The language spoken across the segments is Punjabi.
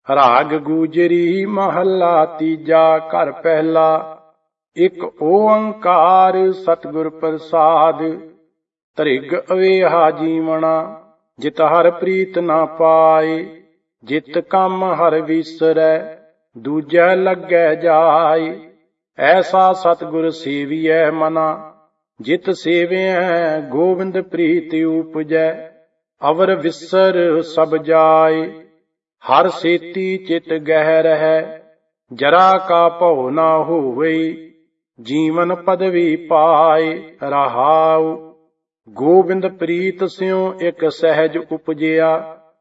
ਰਾਗ ਗੂਜਰੀ ਮਹੱਲਾ ਤੀਜਾ। ਘਰ ਪਹਿਲਾ। ਇੱਕ ਓੰਕਾਰ ਸਤਿਗੁਰ ਪ੍ਰਸਾਦ। ਧਰਿਗ ਅਵੇਹਾ ਜੀਵਣਾ, ਜਿਤ ਹਰ ਪ੍ਰੀਤ ਨਾ ਪਾਏ। ਜਿਤ ਕੰਮ ਹਰ ਵਿਸਰੈ, ਦੂਜੈ ਲੱਗੈ ਜਾਏ। ਐਸਾ ਸਤਿਗੁਰ ਸੇਵੀਐ ਮਨਾ, ਜਿਤ ਸੇਵਿਐ ਗੋਬਿੰਦ ਪ੍ਰੀਤ ਉਪਜੈ। ਅਵਰ ਵਿਸਰ ਸਭ ਜਾਏ, ਹਰ ਸੇਤੀ ਚਿਤ ਗਹਿ ਰਹੈ। ਜਰਾ ਕਾ ਭਉ ਨਾ ਹੋਵੇ, ਜੀਵਨ ਪਦਵੀ ਪਾਏ। ਰਹਾਉ ਗੋਬਿੰਦ ਪ੍ਰੀਤ ਸਿਉ ਇਕ ਸਹਿਜ ਉਪਜਿਆ।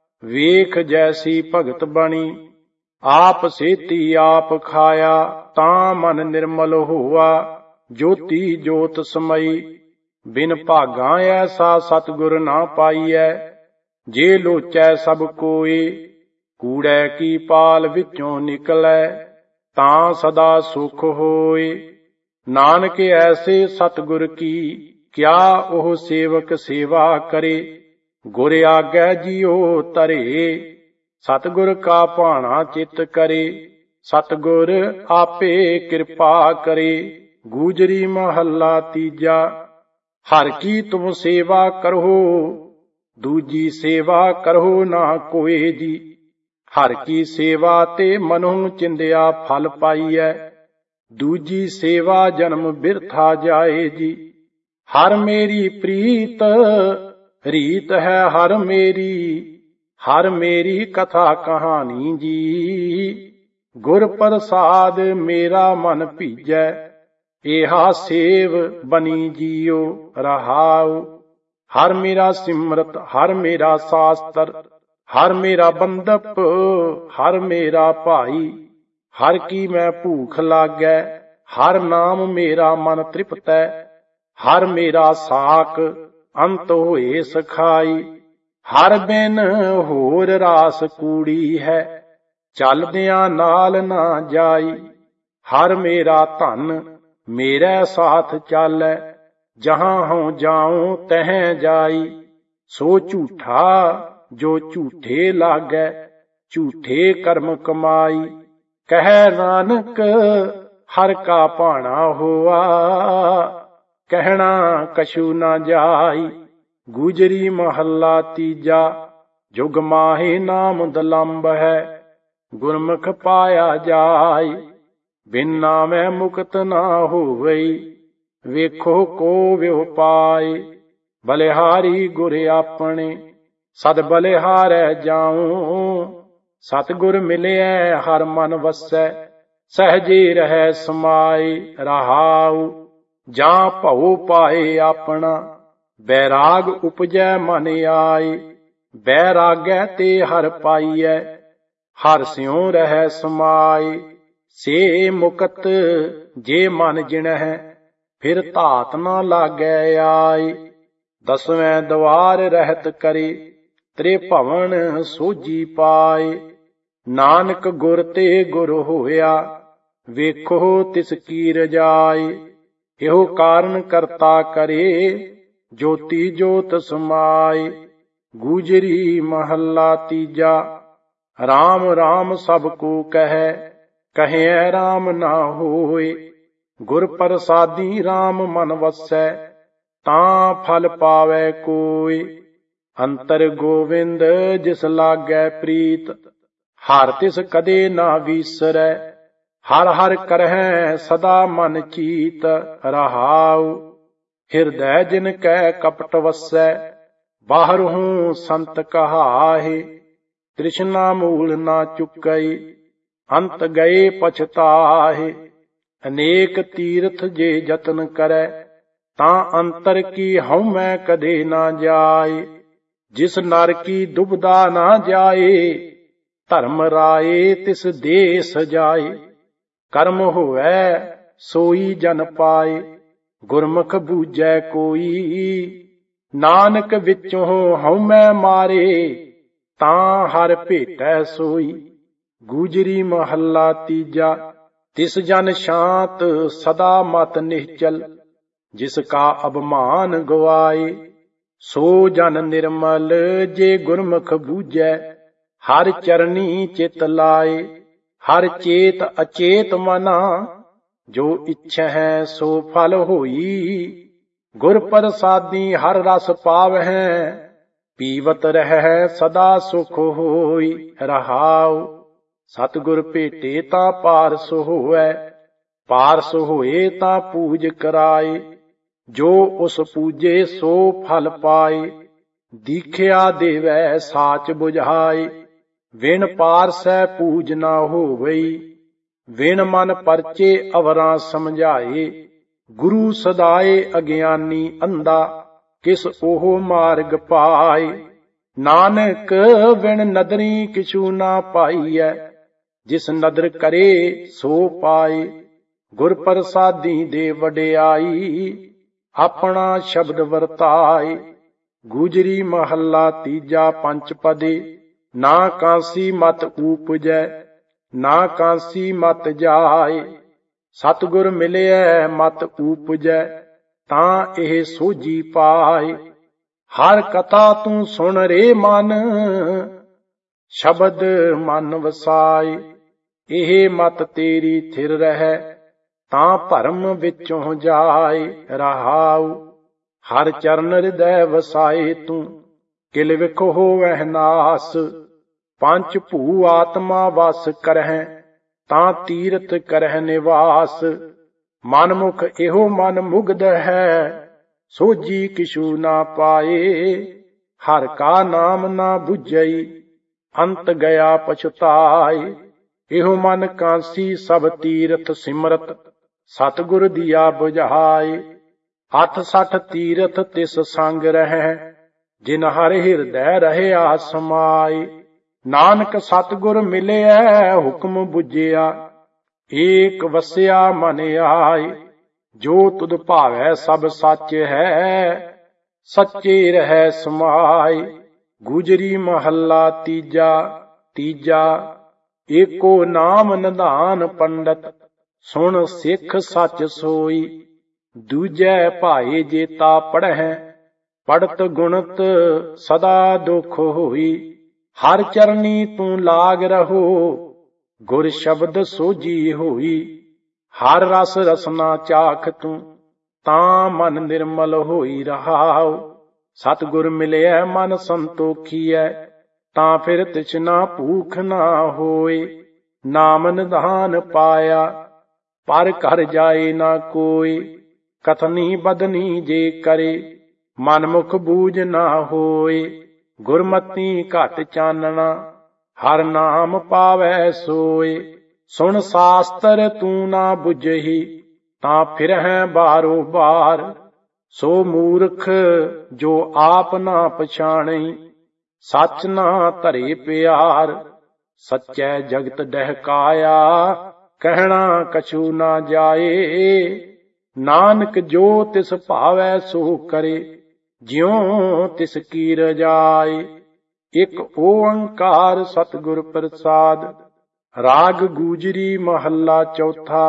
ਵੇਖ ਜੈਸੀ ਭਗਤ ਬਣੀ, ਆਪ ਸੇਤੀ ਆਪ ਖਾਇਆ। ਤਾਂ ਮਨ ਨਿਰਮਲ ਹੋਆ, ਜੋਤੀ ਜੋਤ ਸਮਈ। ਬਿਨ ਭਾਗਾਂ ਐਸਾ ਸਤਿਗੁਰ ਨਾ ਪਾਈਐ। ਜੇ ਲੋਚੈ ਸਭ ਕੋਏ, ਕੂੜੈ ਕੀ ਪਾਲ ਵਿੱਚੋਂ ਨਿਕਲੈ। ਤਾਂ ਸਦਾ ਸੁਖ ਹੋਏ। ਨਾਨਕ ਐਸੇ ਸਤਿਗੁਰ ਕੀ, ਕਿਆ ਉਹ ਸੇਵਕ ਸੇਵਾ ਕਰੇ। ਗੁਰ ਆਗੈ ਜੀਉ ਧਰੇ, ਸਤਿਗੁਰ ਕਾ ਭਾਣਾ ਚਿਤ ਕਰੇ। ਸਤਿਗੁਰ ਆਪੇ ਕਿਰਪਾ ਕਰੇ। ਗੂਜਰੀ ਮਹੱਲਾ ਤੀਜਾ। ਹਰ ਕੀ ਤੁਮ ਸੇਵਾ ਕਰਹੁ, ਦੂਜੀ ਸੇਵਾ ਕਰਹੁ ਨਾ ਕੋਇ ਜੀ। ਹਰ ਕੀ ਸੇਵਾ ਤੇ ਮਨਹੁ ਚਿੰਦਿਆ ਫਲ ਪਾਈਐ। ਦੂਜੀ ਸੇਵਾ ਜਨਮ ਬਿਰਥਾ ਜਾਏ ਜੀ। ਹਰ ਮੇਰੀ ਪ੍ਰੀਤ ਰੀਤ ਹੈ ਹਰ ਮੇਰੀ, ਹਰ ਮੇਰੀ ਕਥਾ ਕਹਾਣੀ ਜੀ। ਗੁਰ ਪ੍ਰਸਾਦ ਮੇਰਾ ਮਨ ਭੀਜੈ, ਏਹਾ ਸੇਵ ਬਣੀ ਜੀਉ। ਰਹਾਉ ਹਰ ਮੇਰਾ ਸਿਮਰਤ, ਹਰ ਮੇਰਾ ਸਾਸਤਰ, ਹਰ ਮੇਰਾ ਬੰਦਪ, ਹਰ ਮੇਰਾ ਭਾਈ। ਹਰ ਕੀ ਮੈਂ ਭੂਖ ਲਾਗੈ, ਹਰ ਨਾਮ ਮੇਰਾ ਮਨ ਤ੍ਰਿਪਤੈ। ਹਰ ਮੇਰਾ ਸਾਕ, ਅੰਤ ਹੋਏ ਸਖਾਈ। ਹਰ ਬਿਨ ਹੋਰ ਰਾਸ ਕੂੜੀ ਹੈ, ਚਲਦਿਆਂ ਨਾਲ ਨਾ ਜਾਈ। ਹਰ ਮੇਰਾ ਧਨ ਮੇਰੇ ਸਾਥ ਚਾਲੈ, ਜਹਾਂ ਹਉ ਜਾਉ ਤਹਿ ਜਾਈ। ਸੋ ਝੂਠਾ ਜੋ ਝੂਠੇ ਲਾਗੈ, ਝੂਠੇ ਕਰਮ ਕਮਾਈ। ਕਹਿ ਨਾਨਕ ਹਰ ਕਾ ਭਾਣਾ ਹੋਆ, ਕਹਿਣਾ ਕਛੂ ਨਾ ਜਾਈ। ਗੂਜਰੀ ਮਹੱਲਾ ਤੀਜਾ। ਜੁਗ ਮਾਹੇ ਨਾਮ ਦਲੰਬ ਹੈ, ਗੁਰਮੁਖ ਪਾਇਆ ਜਾਈ। ਬਿਨ ਨਾਮੈ ਮੁਕਤ ਨਾ ਹੋਵਈ, ਵੇਖੋ ਕੋ ਵਿਉ ਪਾਏ। ਬਲਿਹਾਰੀ ਗੁਰ ਆਪਣੇ, ਸਦ ਬਲਿਹਾਰੈ ਜਾਉ। ਸਤਿਗੁਰ ਮਿਲਿਐ ਹਰ ਮਨ ਵਸੈ, ਸਹਜੇ ਰਹਿ ਸਮਾਏ। ਰਹਾਉ ਜਾਂ ਭਉ ਪਾਏ ਆਪਣਾ, ਬੈਰਾਗ ਉਪਜੈ ਮਨ ਆਏ। ਬੈਰਾਗੈ ਤੇ ਹਰ ਪਾਈਐ, ਹਰ ਸਿਉ ਰਹਿ ਸਮਾਏ। ਸੇ ਮੁਕਤ ਜੇ ਮਨ ਜਿਣਹਿ, ਫਿਰ ਧਾਤ ਨਾ ਲਾਗੈ ਆਏ। ਦਸਵੇਂ ਦਵਾਰ ਰਹਿਤ ਕਰੇ, ਤ੍ਰਿਭਵਨ ਸੋਝੀ ਪਾਏ। ਨਾਨਕ ਗੁਰ ਤੇ ਗੁਰ ਹੋਇਆ, ਵੇਖੋ ਤਿਸ ਕੀ ਰਜਾਏ। ਇਹੋ ਕਾਰਨ ਕਰਤਾ ਕਰੇ, ਜੋਤੀ ਜੋਤ ਸਮਾਏ। ਗੂਜਰੀ ਮਹੱਲਾ ਤੀਜਾ। ਰਾਮ ਰਾਮ ਸਭ ਕੋ ਕਹੈ, ਕਹਿਐ ਰਾਮ ਨਾ ਹੋਏ। ਗੁਰ ਪ੍ਰਸਾਦੀ ਰਾਮ ਮਨ ਵਸੈ, ਤਾਂ ਫਲ ਪਾਵੈ ਕੋਇ। ਅੰਤਰ ਗੋਵਿੰਦ ਜਿਸ ਲਾਗੈ ਪ੍ਰੀਤ, ਹਰ ਤਿਸ ਕਦੇ ਨਾ ਵੀਸਰੈ। ਹਰ ਹਰ ਕਰਹਿ ਸਦਾ ਮਨ ਚੀਤ। ਰਹਾਉ ਹਿਰਦੈ ਜਿਨ ਕੈ ਕਪਟ ਵਸੈ, ਬਾਹਰਹੂ ਸੰਤ ਕਹਾਏ। ਤ੍ਰਿਸ਼ਨਾ ਮੂਲ ਨਾ ਚੁਕਈ, ਅੰਤ ਗਏ ਪਛਤਾਹੇ। ਅਨੇਕ ਤੀਰਥ ਜੇ ਯਤਨ ਕਰੈ, ਤਾਂ ਅੰਤਰ ਕੀ ਹਉਮੈ ਕਦੇ ਨਾ ਜਾਏ। ਜਿਸ ਨਰ ਕੀ ਦੁਬਦਾ ਨਾ ਜਾਏ, ਧਰਮ ਰਾਏ ਤਿਸ ਦੇ ਸਜਾਏ। ਕਰਮ ਹੋਵੈ ਸੋਈ ਜਨ ਪਾਏ, ਗੁਰਮੁਖ ਬੂਝੈ ਕੋਈ। ਨਾਨਕ ਵਿੱਚੋਂ ਹਉਮੈ ਮਾਰੇ, ਤਾਂ ਹਰ ਭੇਟੈ ਸੋਈ। ਗੂਜਰੀ ਮਹੱਲਾ ਤੀਜਾ। ਤਿਸ ਜਨ ਸ਼ਾਂਤ ਸਦਾ ਮਤ ਨਿਹਚਲ, ਜਿਸ ਕਾ ਅਭਿਮਾਨ ਗਵਾਏ। ਸੋ ਜਨ ਨਿਰਮਲ ਜੇ ਗੁਰਮੁਖ ਬੂਝੈ, ਹਰ ਚਰਨੀ ਚਿਤ ਲਾਏ। ਹਰ ਚੇਤ ਅਚੇਤ ਮਨਾ, ਜੋ ਇੱਛਾ ਹੈ ਸੋ ਫਲ ਹੋਈ। ਗੁਰ ਪ੍ਰਸਾਦੀ ਹਰ ਰਸ ਪਾਵਹਿ, ਪੀਵਤ ਰਹਿ ਸਦਾ ਸੁਖ ਹੋਈ। ਰਹਾਉ ਸਤਿਗੁਰ ਭੇਟੇ ਤਾਂ ਪਾਰਸ ਹੋਵੈ, ਪਾਰਸ ਹੋਏ ਤਾਂ ਪੂਜ ਕਰਾਏ। ਜੋ ਉਸ ਪੂਜੇ ਸੋ ਫਲ ਪਾਏ, ਦੀਖਿਆ ਦੇਵੈ ਸਾਚ ਬੁਝਾਏ। ਵਿਣ ਪਾਰਸੈ ਪੂਜ ਨਾ ਹੋਵਈ, ਵਿਣ ਮਨ ਪਰਚੇ ਅਵਰਾਂ ਸਮਝਾਏ। ਗੁਰੂ ਸਦਾਏ ਅਗਿਆਨੀ ਅੰਧਾ, ਕਿਸ ਉਹ ਮਾਰਗ ਪਾਏ। ਨਾਨਕ ਵਿਣ ਨਦਰੀ ਕਿਛੂ ਨਾ ਪਾਈਐ, ਜਿਸ ਨਦਰ ਕਰੇ ਸੋ ਪਾਏ। ਗੁਰ ਪ੍ਰਸਾਦੀ ਦੇ ਵਡਿਆਈ, ਆਪਣਾ ਸ਼ਬਦ ਵਰਤਾਏ। ਗੁਜਰੀ ਮਹੱਲਾ ਤੀਜਾ ਪੰਚ ਪਦੇ, ਨਾ ਕਾਂਸੀ ਮਤ ਊਪਜੈ, ਨਾ ਕਾਂਸੀ ਮਤ ਜਾਏ। ਸਤਿਗੁਰ ਮਿਲਿਐ ਮਤ ਊਪਜੈ, ਤਾਂ ਇਹ ਸੋਝੀ ਪਾਏ। ਹਰ ਕਥਾ ਤੂੰ ਸੁਣ ਰੇ ਮਨ, ਸ਼ਬਦ ਮਨ ਵਸਾਏ। ਇਹ ਮਤ ਤੇਰੀ ਥਿਰ ਰਹਿ, ਤਾਂ ਭਰਮ ਵਿੱਚੋਂ ਜਾਏ। ਰਹਾਉ ਹਰ ਚਰਨ ਹਿਰਦੈ ਵਸਾਏ ਤੂੰ, ਕਿਲ ਵਿਖ ਹੋਵਹਿ ਨਾਸ। ਪੰਚ ਭੂ ਆਤਮਾ ਵਸ ਕਰਹਿ, ਤਾਂ ਤੀਰਥ ਕਰਹਿ ਨਿਵਾਸ। ਮਨਮੁਖ ਇਹੋ ਮਨ ਮੁਗਧ ਹੈ, ਸੋਝੀ ਕਿਛੂ ਨਾ ਪਾਏ। ਹਰ ਕਾ ਨਾਮ ਨਾ ਬੁਝਈ, ਅੰਤ ਗਿਆ ਪਛਤਾਏ। ਇਹੋ ਮਨ ਕਾਂਸੀ ਸਭ ਤੀਰਥ ਸਿਮਰਤ, ਸਤਿਗੁਰ ਦੀਆ ਬੁਝਾਏ। 68 ਤੀਰਥ ਤਿਸ ਸੰਗ ਰਹਿ, ਜਿਨ ਹਰ ਹਿਰਦੈ ਰਹਿਆ ਸਮਾਏ। ਨਾਨਕ ਸਤਿਗੁਰ ਮਿਲਿਐ ਹੁਕਮ ਬੁਝਿਆ, ਏਕ ਵਸਿਆ ਮਨ ਆਏ। ਜੋ ਤੁਧ ਭਾਵੈ ਸਭ ਸੱਚ ਹੈ, ਸੱਚੇ ਰਹਿ ਸਮਾਏ। ਗੁਜਰੀ ਮਹੱਲਾ ਤੀਜਾ ਤੀਜਾ, ਏਕੋ ਨਾਮ ਨਿਧਾਨ ਪੰਡਤ, ਸੁਣ ਸਿੱਖ ਸੱਚ ਸੋਈ। ਦੂਜੈ ਭਾਏ ਜੇਤਾ ਪੜ੍ਹੈ, ਪੜਤ ਗੁਣਤ ਸਦਾ ਦੁਖ ਹੋਈ। ਹਰ ਚਰਨੀ ਤੂੰ ਲਾਗ ਰਹੋ, ਗੁਰ ਸ਼ਬਦ ਸੋਝੀ ਹੋਈ। ਹਰ ਰਸ ਰਸਨਾ ਚਾਖ ਤੂੰ, ਤਾਂ ਮਨ ਨਿਰਮਲ ਹੋਈ। ਰਹਾਉ ਸਤਿਗੁਰ ਮਿਲਿਐ ਮਨ ਸੰਤੋਖੀਐ, ਤਾਂ ਫਿਰ ਤਿਸਨਾ ਭੂਖ ਨਾ ਹੋਏ। ਨਾਮ ਨਿਧਾਨ ਪਾਇਆ, ਪਰ ਘਰ ਜਾਏ ਨਾ ਕੋਇ। ਕਥਨੀ ਬਦਨੀ ਜੇ ਕਰੇ, ਮਨਮੁਖ ਬੂਝ ਨਾ ਹੋਏ। ਗੁਰਮਤੀ ਘਟ ਚਾਨਣਾ, ਹਰ ਨਾਮ ਪਾਵੈ ਸੋਏ। ਸੁਣ ਸਾਸਤਰ ਤੂੰ ਨਾ ਬੁਝਹੀ, ਤਾਂ ਫਿਰਹਿ ਬਾਰੋ ਬਾਰ। ਸੋ ਮੂਰਖ ਜੋ ਆਪ ਨਾ ਪਛਾਣਈ, ਸੱਚ ਨਾ ਧਰੇ ਪਿਆਰ। ਸੱਚੈ ਜਗਤ ਡਹਿਕਾਇਆ, ਕਹਿਣਾ ਕਛੂ ਨਾ ਜਾਏ। ਨਾਨਕ ਜੋ ਤਿਸ ਭਾਵੈ ਸੋ ਕਰੇ, ਜਿਉ ਤਿਸ ਕੀ ਰਜਾਏ। ਇਕ ਓੰਕਾਰ ਸਤਿਗੁਰ ਪ੍ਰਸਾਦ। ਰਾਗ ਗੂਜਰੀ ਮਹੱਲਾ ਚੌਥਾ,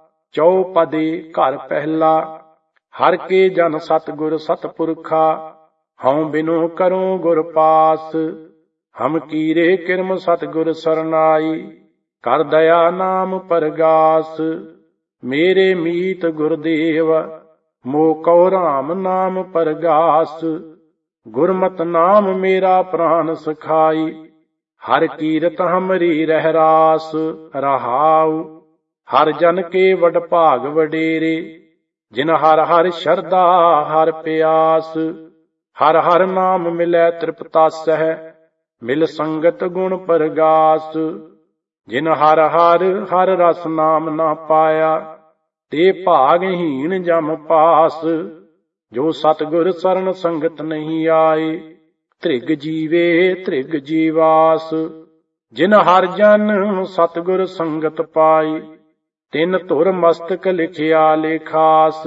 ਚੌਪਦੇ ਘਰ ਪਹਿਲਾ। ਹਰ ਕੇ ਜਨ ਸਤਿਗੁਰ ਸਤਿਪੁਰਖਾ, ਹਉ ਬਿਨੁ ਕਰੂੰ ਗੁਰ ਪਾਸ। ਹਮ ਕੀਰੇ ਕਿਰਮ ਸਤਿਗੁਰ ਸਰਨਾਈ, ਕਰ ਦਇਆ ਨਾਮ ਪਰਗਾਸ। ਮੇਰੇ ਮੀਤ ਗੁਰਦੇਵ, ਮੋ ਕਉ ਰਾਮ ਨਾਮ ਪਰਗਾਸ। ਗੁਰਮਤਿ ਨਾਮ ਮੇਰਾ ਪ੍ਰਾਨ ਸਖਾਈ, ਹਰ ਕੀਰਤ ਹਮਰੀ ਰਹਿ ਰਾਸ। ਰਹਾਉ ਹਰ ਜਨ ਕੇ ਵਡ ਭਾਗ ਵਡੇਰੇ, ਜਿਨ ਹਰ ਹਰ ਸ਼ਰਧਾ ਹਰ ਪਿਆਸ। ਹਰ ਹਰ ਨਾਮ ਮਿਲੈ ਤ੍ਰਿਪਤਾਸਹਿ, ਮਿਲ ਸੰਗਤ ਗੁਣ ਪਰਗਾਸ। ਜਿਨ ਹਰ ਹਰ ਹਰ ਰਸ ਨਾਮ ਨਾ ਪਾਇਆ, ਤੇ ਭਾਗਹੀਣ ਜਮ ਪਾਸ। ਜੋ ਸਤਿਗੁਰ ਸਰਨ ਸੰਗਤ ਨਹੀਂ ਆਏ, ਧ੍ਰਿਗ ਜੀਵੇ ਧ੍ਰਿਗ ਜੀਵਾਸ। ਜਿਨ ਹਰ ਜਨ ਸਤਿਗੁਰ ਸੰਗਤ ਪਾਈ, ਤਿਨ ਧੁਰ ਮਸਤਕ ਲਿਖਿਆ ਲੇਖਾਸ।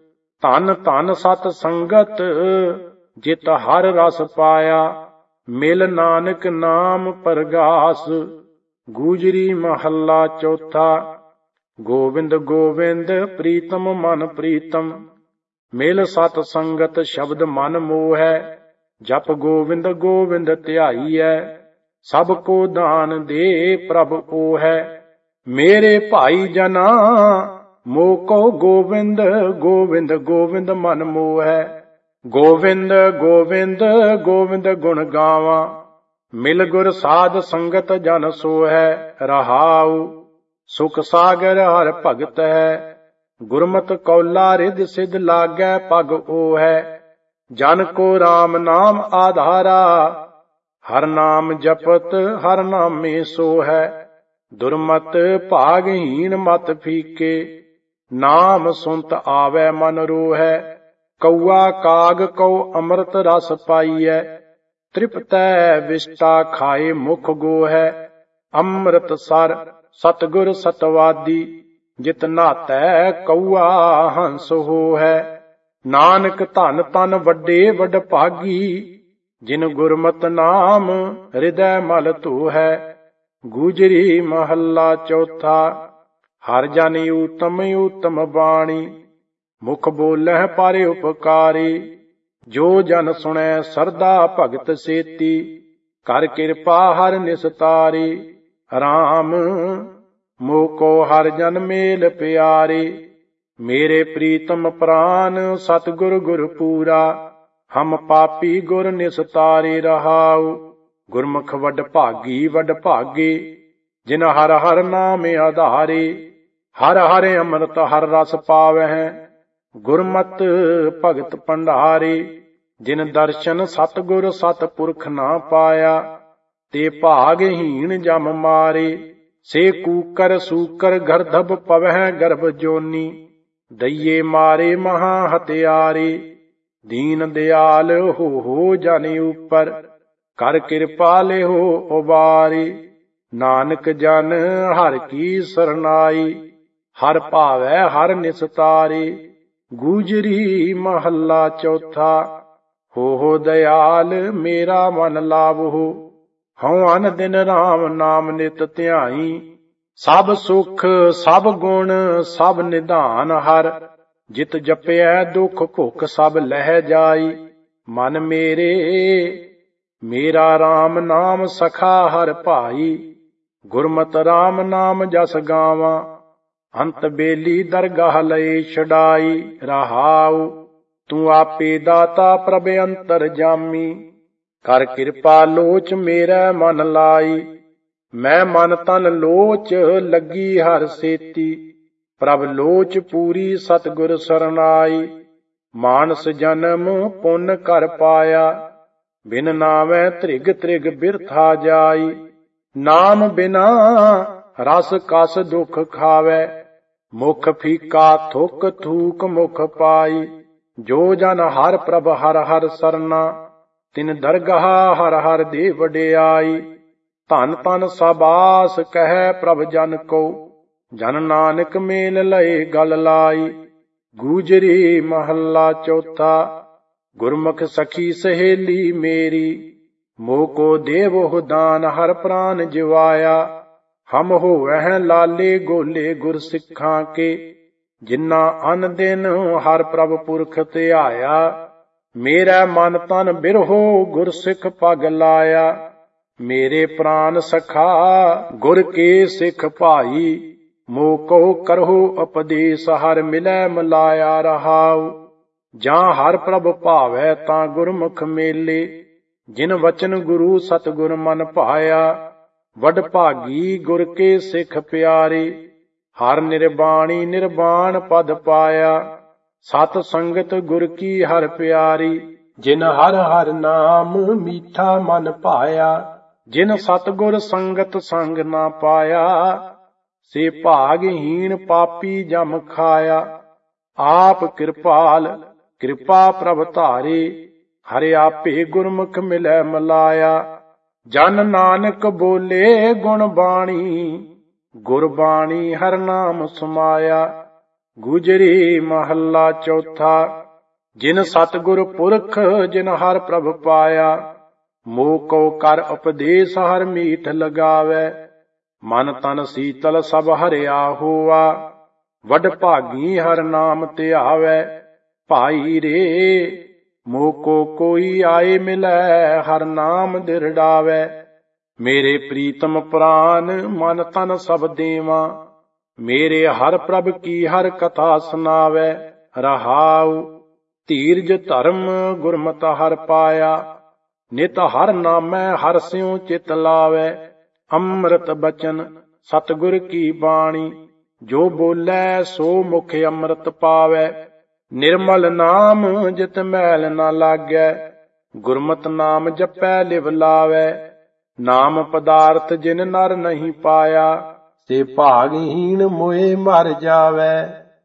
ਧਨ ਧਨ ਸਤ ਸੰਗਤ, ਜਿਤ ਹਰ ਰਸ ਪਾਇਆ, ਮਿਲ ਨਾਨਕ ਨਾਮ ਪਰਗਾਸ। ਗੂਜਰੀ ਮਹੱਲਾ ਚੌਥਾ। ਗੋਵਿੰਦ ਗੋਵਿੰਦ ਪ੍ਰੀਤਮ ਮਨ ਪ੍ਰੀਤਮ, ਮਿਲ ਸਤ ਸੰਗਤ ਸ਼ਬਦ ਮਨ ਮੋਹੈ। ਜਪ ਗੋਵਿੰਦ ਗੋਵਿੰਦ ਧਿਆਈਐ, ਸਭ ਕੋ ਦਾਨ ਦੇ ਪ੍ਰਭ ਉਹ ਹੈ। ਮੇਰੇ ਭਾਈ ਜਨਾ ਮੋਹ ਕੋ ਗੋਵਿੰਦ ਗੋਵਿੰਦ ਗੋਵਿੰਦ ਮਨ ਮੋਹੈ। ਗੋਵਿੰਦ ਗੋਵਿੰਦ ਗੋਵਿੰਦ ਗੁਣ ਗਾਵਾਂ, ਮਿਲ ਗੁਰ ਸਾਧ ਸੰਗਤ ਜਨ ਸੋਹੈ। ਰਹਾਉ ਸੁਖ ਸਾਗਰ ਹਰ ਭਗਤ ਹੈ, ਗੁਰਮਤਿ ਕੌਲਾ ਰਿਧ ਸਿਧ ਲਾਗੈ ਪਗ ਉਹ ਹੈ। ਜਨ ਕੋ RAM ਨਾਮ ਆਧਾਰਾ, ਹਰ ਨਾਮ ਜਪਤ ਹਰ ਨਾਮੇ ਸੋ ਹੈ। ਦੁਰਮਤ ਭਾਗਹੀਣ ਮਤ ਫੀਕੇ, ਨਾਮ ਸੁਨਤ ਆਵੈ ਮਨ ਰੋਹੈ। ਕਊਆ ਕਾਗ ਕਉ ਅੰਮ੍ਰਿਤ ਰਸ ਪਾਈਐ, ਤ੍ਰਿਪਤੈ ਵਿਸ਼ਟਾ ਖਾਏ ਮੁਖ ਗੋਹੈ। ਅੰਮ੍ਰਿਤ ਸਰ ਸਤਿਗੁਰ ਸਤਵਾਦੀ, ਜਿਤ ਨਾਤੈ ਕਊਆ ਹੰਸ ਹੋਹੈ। ਨਾਨਕ ਧਨ ਤਨ ਵੱਡੇ ਵਡ ਭਾਗੀ, ਜਿਨ ਗੁਰਮਤਿ ਨਾਮ ਹਿਰਦੈ ਮਲ ਧੋਹੈ। ਗੂਜਰੀ ਮਹੱਲਾ ਚੌਥਾ। ਹਰ ਜਨ ਊਤਮ ਊਤਮ ਬਾਣੀ, ਮੁਖ ਬੋਲਹਿ ਪਰ ਉਪਕਾਰੀ। ਜੋ ਜਨ ਸੁਣੈ ਸਰਦਾ ਭਗਤ ਸੇਤੀ, ਕਰ ਕਿਰਪਾ ਹਰ ਨਿਸਤਾਰੀ। ਰਾਮ ਮੋਹ ਕੋ ਹਰ ਜਨ ਮੇਲ ਪਿਆਰੀ, ਮੇਰੇ ਪ੍ਰੀਤਮ ਪ੍ਰਾਨ ਸਤਿਗੁਰ ਗੁਰ ਪੂਰਾ। ਹਮ ਪਾਪੀ ਗੁਰ ਨਿਸਤਾਰੇ। ਰਹਾਉ ਗੁਰਮੁਖ ਵਡ ਭਾਗੀ ਵਡ ਭਾਗੇ, ਜਿਨ ਹਰ ਹਰ ਨਾਮ ਆਧਾਰੇ। ਹਰ ਹਰ ਅੰਮ੍ਰਿਤ ਹਰ ਰਸ ਪਾਵਹਿ, ਗੁਰਮਤ ਭਗਤ ਭੰਡਾਰੇ। ਜਿਨ ਦਰਸ਼ਨ ਸਤਿਗੁਰ ਸਤਿਪੁਰਖ ਨਾ ਪਾਇਆ, ਤੇ ਭਾਗਹੀਣ ਜਮ ਮਾਰੇ। ਸੇ ਕੂਕਰ ਸੂਕਰ ਗਰਧਬ ਪਵਹਿ ਗਰਭ ਜੋਨੀ, ਦਈਏ ਮਾਰੇ ਮਹਾ ਹਤਿਆਰੇ। ਦੀਨ ਦਿਆਲ ਹੋ ਜਨ ਉਪਰ, ਕਰ ਕਿਰਪਾ ਲਿਹੋ ਉਬਾਰੀ। ਨਾਨਕ ਜਨ ਹਰ ਕੀ ਸਰਨਾਈ, ਹਰ ਭਾਵੈ ਹਰ ਨਿਸਤਾਰੇ। ਗੂਜਰੀ ਮਹੱਲਾ ਚੌਥਾ। ਹੋ ਦਇਆਲ ਮੇਰਾ ਮਨ ਲਾਵੋ, ਹਉ ਅਨ ਦਿਨ RAM ਨਾਮ ਨਿਤ ਧਿਆਈ। ਸਭ ਸੁਖ ਸਭ ਗੁਣ ਸਭ ਨਿਧਾਨ ਹਰ, ਜਿਤ ਜਪਿਐ ਦੁਖ ਭੁਖ ਸਭ ਲਹਿ ਜਾਈ। ਮਨ ਮੇਰੇ ਮੇਰਾ RAM ਨਾਮ ਸਖਾ ਹਰ ਭਾਈ, ਗੁਰਮਤਿ RAM ਨਾਮ ਜਸ ਗਾਵਾਂ। ਅੰਤ ਬੇਲੀ ਦਰਗਾਹ ਲਏ ਛਡਾਈ। ਰਹਾਉ ਤੂੰ ਆਪੇ ਦਾਤਾ ਪ੍ਰਭ ਅੰਤਰ ਜਾਮੀ, ਕਰ ਕਿਰਪਾ ਲੋਚ ਮੇਰਾ ਮਨ ਲਾਈ। ਮੈਂ ਮਨ ਤਨ ਲੋਚ ਲੱਗੀ ਹਰ ਸੇਤੀ, ਪ੍ਰਭ ਲੋਚ ਪੂਰੀ ਸਤਿਗੁਰ ਸਰਨਾਈ। ਮਾਨਸ ਜਨਮ ਪੁੰਨ ਕਰ ਪਾਇਆ, ਬਿਨ ਨਾਮੈ ਤ੍ਰਿਗ ਤ੍ਰਿਗ ਬਿਰਥਾ ਜਾਈ। ਨਾਮ ਬਿਨਾ ਰਸ ਕਸ ਦੁਖ ਖਾਵੈ, ਮੁਖ ਫੀਕਾ ਥੁਕ ਥੂਕ ਮੁਖ ਪਾਈ। ਜੋ ਜਨ ਹਰ ਪ੍ਰਭ ਹਰ ਹਰ ਸਰਨਾ, ਤਿਨ ਦਰਗਾਹ ਹਰ ਹਰ ਦੇ ਵਡਿਆਈ। ਧਨ ਧਨ ਸਬਾਸ ਕਹਿ ਪ੍ਰਭ ਜਨ ਕੋ, ਜਨ ਨਾਨਕ ਮੇਲ ਲਏ ਗਲ ਲਾਈ। ਗੂਜਰੀ ਮਹੱਲਾ ਚੌਥਾ। ਗੁਰਮੁਖ ਸਖੀ ਸਹੇਲੀ ਮੇਰੀ, ਮੋਹ ਕੋ ਦੇਵੋ ਦਾਨ ਹਰ ਪ੍ਰਾਨ ਜਿਵਾਇਆ। ਹਮ ਹੋਵਹਿ ਲਾਲੇ ਗੋਲੇ ਗੁਰ ਸਿੱਖਾਂ ਕੇ, ਜਿਨਾ ਅਨ ਦਿਨ ਹਰ ਪ੍ਰਭ ਪੁਰਖ ਧਿਆਇਆ। ਮੇਰਾ ਮਨ ਤਨ ਬਿਰਹੋ ਗੁਰ ਸਿੱਖ ਪਗ ਲਾਇਆ। ਮੇਰੇ ਪ੍ਰਾਨ ਸਖਾ ਗੁਰ ਕੇ ਸਿੱਖ ਭਾਈ, ਮੋਹ ਕੋ ਕਰਹੁ ਉਪਦੇਸ ਹਰ ਮਿਲੈ ਮਿਲਾਇਆ। ਰਹਾਉ ਜਾਂ ਹਰ ਪ੍ਰਭ ਭਾਵੈ ਤਾਂ ਗੁਰਮੁਖ ਮੇਲੇ, ਜਿਨ ਵਚਨ ਗੁਰੂ ਸਤਿਗੁਰ ਮਨ ਭਾਇਆ। ਵਡ ਭਾਗੀ ਗੁਰ ਕੇ ਸਿੱਖ ਪਿਆਰੇ, ਹਰ ਨਿਰਬਾਣੀ ਨਿਰਬਾਣ ਪਦ ਪਾਇਆ। ਸਤ ਸੰਗਤ ਗੁਰ ਕੀ ਹਰ ਪਿਆਰੀ, ਜਿਨ ਹਰ ਹਰ ਨਾਮ ਮੀਠਾ ਮਨ ਭਾਇਆ। ਜਿਨ ਸਤਿਗੁਰ ਸੰਗਤ ਸੰਗ ਨਾ ਪਾਇਆ, ਸੇ ਭਾਗਹੀਣ ਪਾਪੀ ਜਮ ਖਾਇਆ। ਆਪ ਕਿਰਪਾਲ ਕਿਰਪਾ ਪ੍ਰਭ ਧਾਰੇ, ਹਰਿ ਆਪੇ ਗੁਰਮੁਖ ਮਿਲੈ ਮਿਲਾਇਆ। ਜਨ ਨਾਨਕ ਬੋਲੇ ਗੁਣ ਬਾਣੀ, ਗੁਰਬਾਣੀ ਹਰ ਨਾਮ ਸਮਾਇਆ। ਗੁਜਰੀ ਮਹੱਲਾ ਚੌਥਾ। ਜਿਨ ਸਤਿਗੁਰ ਪੁਰਖ ਜਿਨ ਹਰ ਪ੍ਰਭ ਪਾਇਆ, ਮੋਹ ਕੋ ਕਰ ਉਪਦੇਸ ਹਰ ਮੀਠ ਲਗਾਵੈ। ਮਨ ਤਨ ਸੀਤਲ ਸਭ ਹਰਿਆ ਹੋਆ, ਵਡ ਭਾਗੀ ਹਰ ਨਾਮ ਧਿਆਵੈ। ਭਾਈ ਰੇ ਮੋਹ ਕੋ ਕੋਈ ਆਏ ਮਿਲੈ, ਹਰ ਨਾਮ ਦਿਰੜਾਵੈ। ਮੇਰੇ ਪ੍ਰੀਤਮ ਪ੍ਰਾਨ ਮਨ ਤਨ ਸਭ ਦੇਵਾਂ। ਮੇਰੇ ਹਰ ਪ੍ਰਭ ਕੀ ਹਰ ਕਥਾ ਸੁਨਾਵੈ। ਰਹਾਉ ਧੀਰਜ ਧਰਮ ਗੁਰਮਤਿ ਹਰ ਪਾਇਆ। ਨਿਤ ਹਰ ਨਾਮੈ ਹਰ ਸਿਉ ਚਿਤ ਲਾਵੈ। ਅੰਮ੍ਰਿਤ ਬਚਨ ਸਤਿਗੁਰ ਕੀ ਬਾਣੀ। ਜੋ ਬੋਲੇ ਸੋ ਮੁਖ ਅੰਮ੍ਰਿਤ ਪਾਵੈ। ਨਿਰਮਲ ਨਾਮ ਜਿਤ ਮੈਲ ਨਾ ਲਾਗੈ। ਗੁਰਮਤਿ ਨਾਮ ਜਪੈ ਲਿਵ ਲਾਵੈ। ਨਾਮ ਪਦਾਰਥ ਜਿਨ ਨਰ ਨਹੀਂ ਪਾਇਆ। ਤੇ ਭਾਗਹੀਣ ਮੋਏ ਮਰ ਜਾਵੈ।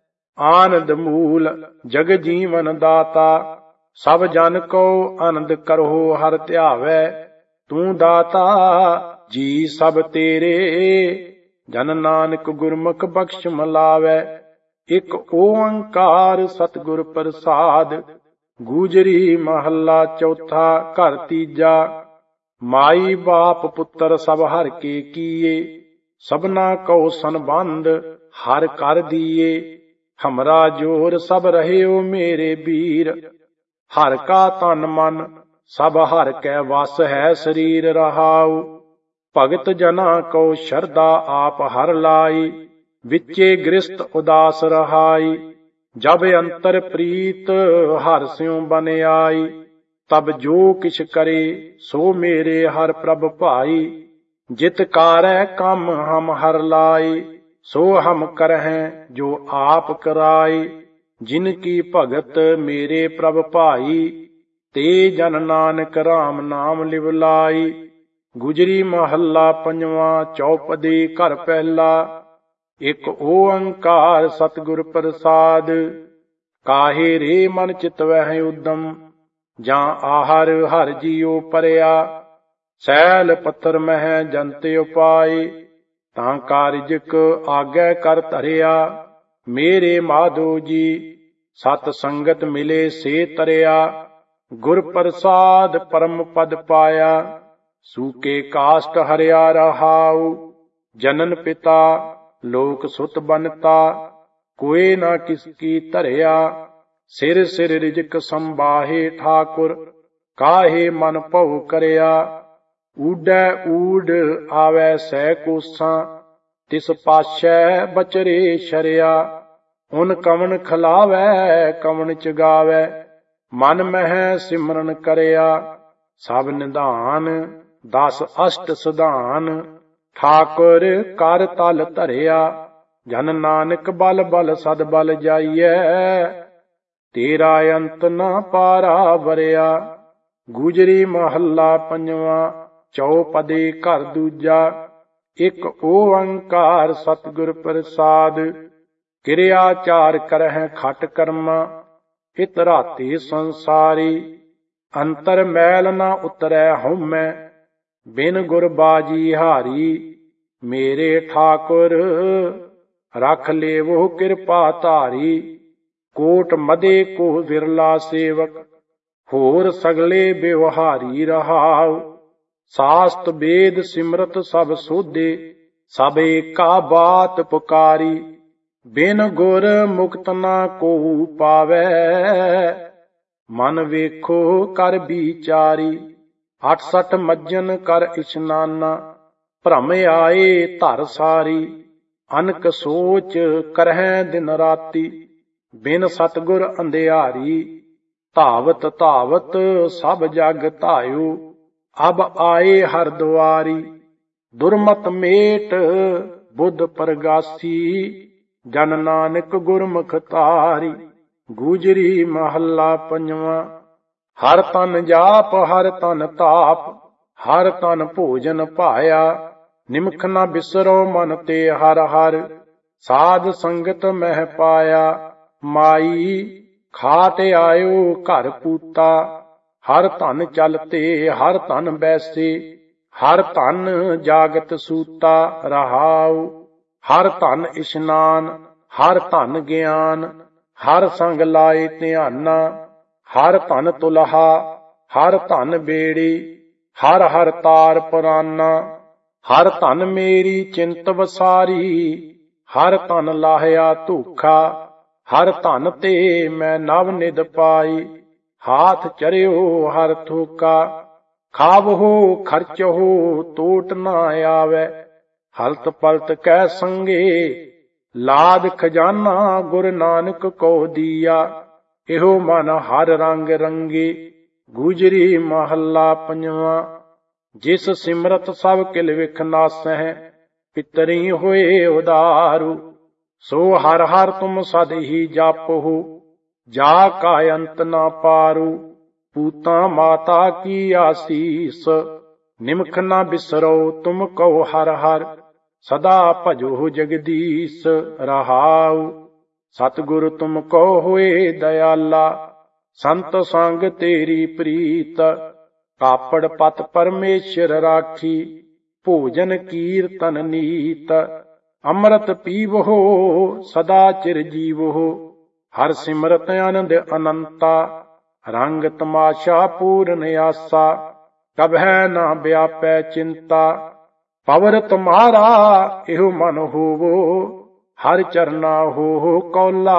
ਆਨੰਦ ਮੂਲ ਜਗ ਜੀਵਨ ਦਾਤਾ। ਸਭ ਜਨ ਕੋ ਆਨੰਦ ਕਰਹੁ ਹਰਿ ਧਿਆਵੈ। ਤੂੰ ਦਾਤਾ ਜੀ ਸਭ ਤੇਰੇ। ਜਨ ਨਾਨਕ ਗੁਰਮੁਖ ਬਖਸ਼ ਮਿਲਾਵੈ। ਇਕ ਓੰਕਾਰ ਸਤਿਗੁਰ ਪ੍ਰਸਾਦ। ਗੂਜਰੀ ਮਹੱਲਾ ਚੌਥਾ ਘਰ ਤੀਜਾ। ਮਾਈ ਬਾਪ ਪੁੱਤਰ ਸਭ ਹਰਿ ਕੇ ਕੀਏ। ਸਭਨਾ ਕਉ ਸੰਬੰਧ ਹਰਿ ਕਰ ਦੀਏ। ਹਮਰਾ ਜੋਰ ਸਭ ਰਹਿਓ ਮੇਰੇ ਵੀਰ। ਹਰਿ ਕਾ ਤਨ ਮਨ ਸਭ ਹਰਿ ਕੈ ਵਸ ਹੈ ਸਰੀਰ। ਰਹਾਉ ਭਗਤ ਜਨਾ ਕੋ ਸ਼ਰਧਾ ਆਪ ਹਰਿ ਲਾਈ। ਵਿਚੇ ਗ੍ਰਸਤ ਉਦਾਸ ਰਹਾਈ। ਜਬ ਅੰਤਰ ਪ੍ਰੀਤ ਹਰਿ ਸਿਉ ਬਨ ਆਈ। ਤਬ ਜੋ ਕਿਛ ਕਰੇ ਸੋ ਮੇਰੇ ਹਰਿ ਪ੍ਰਭ ਭਾਈ। ਜਿਤ ਕਾਰੈ ਕੰਮ ਹਮ ਹਰਿ ਲਾਈ। ਸੋ ਹਮ ਕਰਹਿ ਜੋ ਆਪ ਕਰਾਈ। ਜਿਨ ਕੀ ਭਗਤ ਮੇਰੇ ਪ੍ਰਭ ਭਾਈ। ਤੇ ਜਨ ਨਾਨਕ ਰਾਮ ਨਾਮ ਲਿਵ ਲਾਈ। ਗੁਜਰੀ ਮਹੱਲਾ ਪੰਜਵਾਂ ਚੌਪਦੀ ਘਰ ਪਹਿਲਾ। ਇਕ ਓੰਕਾਰ ਸਤਿਗੁਰ ਪ੍ਰਸਾਦ। ਕਾਹੇ ਰੇ ਮਨ ਚਿਤ ਵਹਿ ਉਦਮ। ਜਾਂ ਆਹਰ ਹਰਿ ਜੀਉ ਪਰਿਆ। ਸੈਲ ਪੱਥਰ ਮਹਿ ਜੰਤ ਉਪਾਏ। ਤਾਂ ਕਾਰਜਕ ਆਗੈ ਕਰ ਧਰਿਆ। ਮੇਰੇ ਮਾਧੋ ਜੀ ਸਤ ਸੰਗਤ ਮਿਲੇ ਸੇ ਤਰਿਆ। ਗੁਰ ਪ੍ਰਸਾਦ ਪਰਮ ਪਦ ਪਾਇਆ। ਸੂਕੇ ਕਾਸ਼ਟ ਹਰਿਆ। ਰਹਾਉ ਜਨਨ ਪਿਤਾ ਲੋਕ ਸੁਤ ਬਨਤਾ। ਕੋਏ ਨਾ ਕਿਸ ਕੀ ਧਰਿਆ। ਸਿਰ ਸਿਰ ਰਿਜਕ ਸੰਬਾਹੇ ਠਾਕੁਰ। ਕਾਹੇ ਮਨ ਭਉ ਕਰਿਆ। ਊਡੈ ਊਡ ਆਵੈ ਸੈ ਕੋਸਾਂ। ਤਿਸ ਪਾਸੈ ਬਚਰੇ ਸ਼ਰਿਆ। ਉਨ ਕਵਣ ਖਿਲਾਵੈ ਕਵਣ ਚਗਾਵੈ। ਮਨ ਮਹਿ ਸਿਮਰਨ ਕਰਿਆ। ਸਭ ਨਿਧਾਨ 10 ਅਸ਼ਟ ਸਿਧਾਨ। ਠਾਕੁਰ ਕਰ ਤਲ ਧਰਿਆ। ਜਨ ਨਾਨਕ ਬਲ ਬਲ ਸਦ ਬਲ ਜਾਈਐ। ਤੇਰਾ ਅੰਤ ਨਾ ਪਾਰਾ ਵਰਿਆ। ਗੁਜਰੀ ਮਹੱਲਾ ਪੰਜਵਾਂ ਚੌਪਦੀ ਘਰ ਦੂਜਾ। ਇਕ ਓੰਕਾਰ ਸਤਿਗੁਰ ਪ੍ਰਸਾਦ। ਕਿਰਿਆ ਚਾਰ ਕਰਹਿ ਖਟ ਕਰਮਾ। ਹਿਤ ਰਾਤੀ ਸੰਸਾਰੀ। ਅੰਤਰ ਮੈਲ ਨਾ ਉਤਰੈ ਹਉਮੈ। ਬਿਨ ਗੁਰ ਬਾਜੀ ਹਾਰੀ। ਮੇਰੇ ਠਾਕੁਰ ਰਖ ਲੇਵੋ ਕਿਰਪਾ ਧਾਰੀ। ਕੋਟ ਮਦੇ ਕੋ ਵਿਰਲਾ ਸੇਵਕ। ਹੋਰ ਸਗਲੇ ਬਿਵਹਾਰੀ। ਰਹਾਉ ਸਾਸਤ ਵੇਦ ਸਿਮਰਤ ਸਭ ਸੋਧੇ। ਸਭ ਏਕਾ ਬਾਤ ਪੁਕਾਰੀ। ਬਿਨ ਗੁਰ ਮੁਕਤ ਨਾ ਕੋ ਪਾਵੈ। ਮਨ ਵੇਖੋ ਕਰ ਵਿਚਾਰੀ। 68 ਮੱਜਨ ਕਰ ਇਸ਼ਨਾਨਾ। ਭ੍ਰਮ ਆਏ ਧਰ ਸਾਰੀ। ਅਨਕ ਸੋਚ ਕਰਹਿ ਦਿਨ ਰਾਤੀ। ਬਿਨ ਸਤਿਗੁਰ ਅੰਧਿਆਰੀ। ਧਾਵਤ ਧਾਵਤ ਸਭ ਜਗ ਧਾਇਓ। ਅਬ ਆਏ ਹਰਿ ਦੁਆਰੀ। ਦੁਰਮਤ ਮੇਟ ਬੁੱਧ ਪ੍ਰਗਾਸੀ। ਜਨ ਨਾਨਕ ਗੁਰਮੁਖ ਤਾਰੀ। ਗੁਜਰੀ ਮਹੱਲਾ ਪੰਜਵਾਂ। ਹਰ ਤਨ ਜਾਪ ਹਰ ਤਨ ਤਾਪ। ਹਰ ਤਨ ਭੋਜਨ ਭਾਇਆ। ਨਿਮਖ ਨਾ ਬਿਸਰੋ ਮਨ ਤੇ ਹਰ ਹਰ। ਸਾਧ ਸੰਗਤ ਮਹਿ ਪਾਇਆ। ਮਾਈ ਖਾਟ ਆਇਓ ਘਰ ਪੂਤਾ। ਹਰ ਧਨ ਚਲਤੇ ਹਰ ਧਨ ਬੈਸੇ। ਹਰ ਧਨ ਜਾਗਤ ਸੂਤਾ। ਰਹਾਉ ਹਰ ਧਨ ਇਸ਼ਨਾਨ। ਹਰ ਧਨ ਗਿਆਨ। ਹਰ ਸੰਗ ਲਾਏ ਧਿਆਨਾ। ਹਰ ਧਨ ਤੁਲਹਾ। ਹਰ ਧਨ ਬੇੜੀ। ਹਰ ਹਰ ਤਾਰ ਪੁਰਾਨਾ। ਹਰ ਧਨ ਮੇਰੀ ਚਿੰਤ ਵਸਾਰੀ। ਹਰ ਧਨ ਲਾਹਿਆ ਧੋਖਾ। ਹਰ ਧਨ ਤੇ ਮੈਂ ਨਵ ਨਿਧ ਪਾਈ। ਹਾਥ ਚਰਿਓ ਹਰ ਥੋਕਾ। ਖਾਵਹੁ ਖਰਚਹੁ ਟੋਟ ਨਾ ਆਵੈ। ਹਲਤ ਪਲਤ ਕੈ ਸੰਗੇ ਲਾਦ ਖਜ਼ਾਨਾ ਗੁਰ ਨਾਨਕ ਕੋ ਦੀਆ। ਇਹੋ ਮਨ ਹਰ ਰੰਗ ਰੰਗੇ ਗੁਜਰੀ ਮਹੱਲਾ ਪੰਜਵਾਂ। ਜਿਸ ਸਿਮਰਤ ਸਭ ਕਿਲ ਵਿਖ ਨਾਸਹਿ ਪਿਤਰੀ ਹੋਏ ਉਦਾਰੂ। ਸੋ ਹਰ ਹਰ ਤੁਮ ਸਦ ਹੀ ਜਾਪਹੁ ਜਾ ਕਾ ਅੰਤ ਨਾ ਪਾਰੂ। ਪੂਤਾ ਮਾਤਾ ਕੀ ਆਸੀਸ ਨਿਮਖ ਨਾ ਬਿਸਰੋ ਤੁਮ ਕਉ ਹਰ ਹਰ। ਸਦਾ ਭਜੋ ਜਗਦੀਸ਼ ਰਹਾਉ। ਸਤਿਗੁਰ ਤੁਮ ਕੋ ਹੋਏ ਦਇਆਲਾ ਸੰਤ ਸੰਗ ਤੇਰੀ ਪ੍ਰੀਤ। ਕਾਪੜ ਪਤ ਪਰਮੇਸ਼ਰ ਰਾਖੀ ਭੋਜਨ ਕੀਰਤਨ ਨੀਤ। ਅੰਮ੍ਰਿਤ ਪੀਵਹੁ ਸਦਾ ਚਿਰ ਜੀਵਹੁ ਹਰ ਸਿਮਰਤ ਆਨੰਦ ਅਨੰਤਾ। ਰੰਗ ਤਮਾਸ਼ਾ ਪੂਰਨ ਆਸਾ ਕਬਹਿ ਨਾ ਵਿਆਪੈ ਚਿੰਤਾ। ਪਵਰ ਤੁਮਾਰਾ ਇਹੋ ਮਨ ਹੋਵੋ ਹਰ ਚਰਨਾ ਹੋ ਕੌਲਾ।